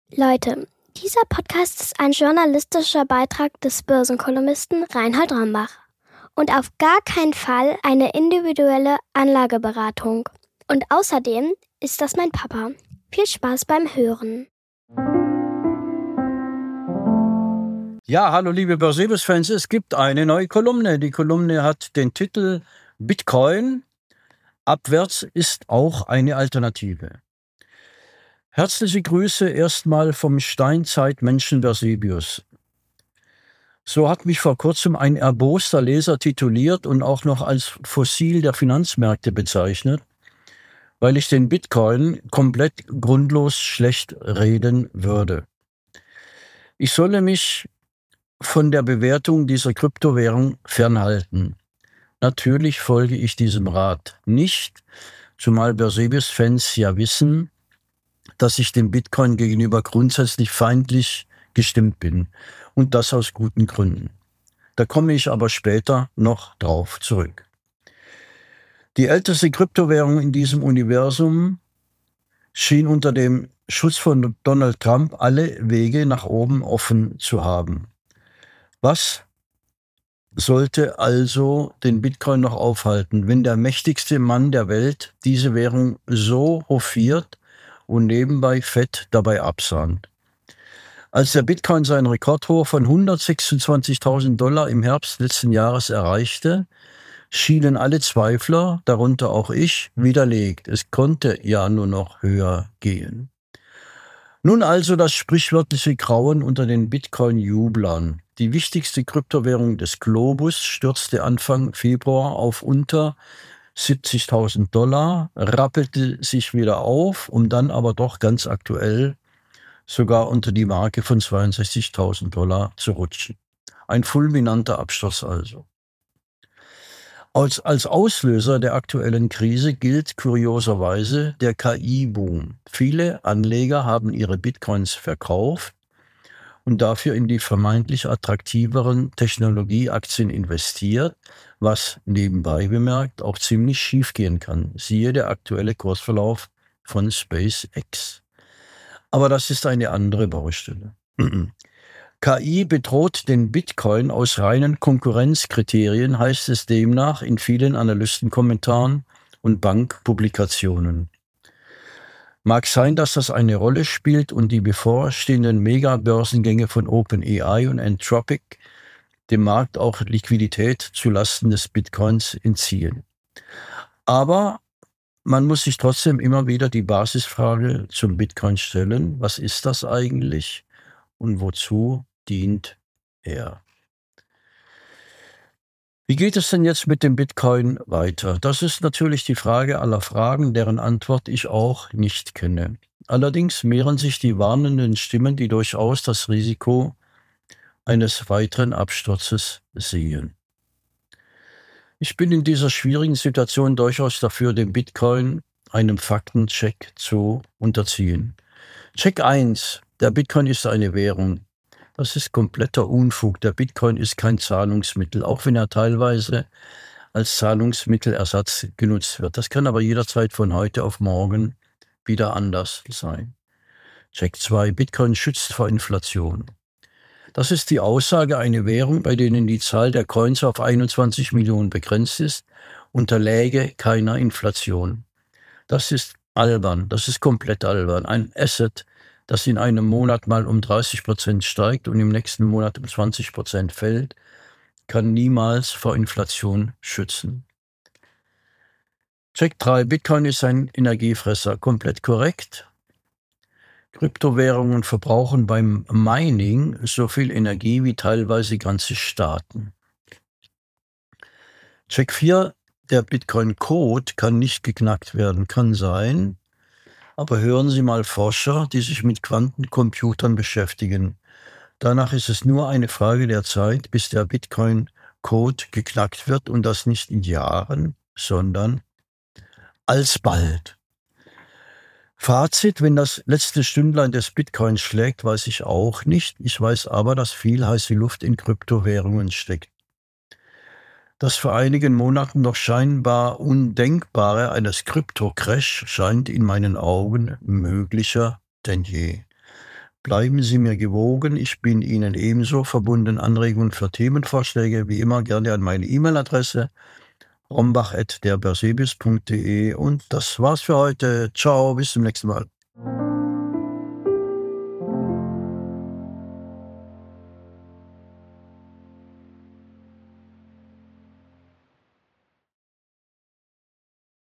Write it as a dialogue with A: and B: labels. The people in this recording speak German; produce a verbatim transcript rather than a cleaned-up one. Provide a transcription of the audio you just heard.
A: Leute, dieser Podcast ist ein journalistischer Beitrag des Börsenkolumnisten Reinhold Rambach und auf gar keinen Fall eine individuelle Anlageberatung. Und außerdem ist das mein Papa. Viel Spaß beim Hören.
B: Ja, hallo liebe Börsiebus-Fans, es gibt eine neue Kolumne. Die Kolumne hat den Titel Bitcoin. Abwärts ist auch eine Alternative. Herzliche Grüße erstmal vom Steinzeitmenschen Börsibius. So hat mich vor kurzem ein erboster Leser tituliert und auch noch als Fossil der Finanzmärkte bezeichnet, weil ich den Bitcoin komplett grundlos schlecht reden würde. Ich solle mich von der Bewertung dieser Kryptowährung fernhalten. Natürlich folge ich diesem Rat nicht, zumal Börsibius-Fans ja wissen, dass ich dem Bitcoin gegenüber grundsätzlich feindlich gestimmt bin. Und das aus guten Gründen. Da komme ich aber später noch drauf zurück. Die älteste Kryptowährung in diesem Universum schien unter dem Schutz von Donald Trump alle Wege nach oben offen zu haben. Was sollte also den Bitcoin noch aufhalten, wenn der mächtigste Mann der Welt diese Währung so hofiert und nebenbei fett dabei absahnt? Als der Bitcoin seinen Rekordhoch von hundertsechsundzwanzigtausend Dollar im Herbst letzten Jahres erreichte, schienen alle Zweifler, darunter auch ich, widerlegt. Es konnte ja nur noch höher gehen. Nun also das sprichwörtliche Grauen unter den Bitcoin-Jublern. Die wichtigste Kryptowährung des Globus stürzte Anfang Februar auf unter siebzigtausend Dollar, rappelte sich wieder auf, um dann aber doch ganz aktuell sogar unter die Marke von zweiundsechzigtausend Dollar zu rutschen. Ein fulminanter Absturz also. Als, als Auslöser der aktuellen Krise gilt kurioserweise der K I-Boom. Viele Anleger haben ihre Bitcoins verkauft und dafür in die vermeintlich attraktiveren Technologieaktien investiert, was nebenbei bemerkt auch ziemlich schief gehen kann. Siehe der aktuelle Kursverlauf von SpaceX. Aber das ist eine andere Baustelle. K I bedroht den Bitcoin aus reinen Konkurrenzkriterien, heißt es demnach in vielen Analystenkommentaren und Bankpublikationen. Mag sein, dass das eine Rolle spielt und die bevorstehenden Megabörsengänge von OpenAI und Anthropic dem Markt auch Liquidität zulasten des Bitcoins entziehen. Aber man muss sich trotzdem immer wieder die Basisfrage zum Bitcoin stellen: Was ist das eigentlich und wozu dient er? Wie geht es denn jetzt mit dem Bitcoin weiter? Das ist natürlich die Frage aller Fragen, deren Antwort ich auch nicht kenne. Allerdings mehren sich die warnenden Stimmen, die durchaus das Risiko eines weiteren Absturzes sehen. Ich bin in dieser schwierigen Situation durchaus dafür, den Bitcoin einem Faktencheck zu unterziehen. Check eins. Der Bitcoin ist eine Währung. Das ist kompletter Unfug. Der Bitcoin ist kein Zahlungsmittel, auch wenn er teilweise als Zahlungsmittelersatz genutzt wird. Das kann aber jederzeit von heute auf morgen wieder anders sein. Check zwei. Bitcoin schützt vor Inflation. Das ist die Aussage, eine Währung, bei denen die Zahl der Coins auf einundzwanzig Millionen begrenzt ist, unterläge keiner Inflation. Das ist albern, das ist komplett albern. Ein Asset, das in einem Monat mal um dreißig Prozent steigt und im nächsten Monat um zwanzig Prozent fällt, kann niemals vor Inflation schützen. Check drei. Bitcoin ist ein Energiefresser. Komplett korrekt. Kryptowährungen verbrauchen beim Mining so viel Energie wie teilweise ganze Staaten. Check vier. Der Bitcoin-Code kann nicht geknackt werden. Kann sein. Aber hören Sie mal Forscher, die sich mit Quantencomputern beschäftigen. Danach ist es nur eine Frage der Zeit, bis der Bitcoin-Code geknackt wird, und das nicht in Jahren, sondern alsbald. Fazit: Wenn das letzte Stündlein des Bitcoins schlägt, weiß ich auch nicht. Ich weiß aber, dass viel heiße Luft in Kryptowährungen steckt. Das vor einigen Monaten noch scheinbar Undenkbare eines Krypto-Crash scheint in meinen Augen möglicher denn je. Bleiben Sie mir gewogen. Ich bin Ihnen ebenso verbunden. Anregungen für Themenvorschläge wie immer gerne an meine E-Mail-Adresse rombach at der bersebis punkt de. Und das war's für heute. Ciao, bis zum nächsten Mal.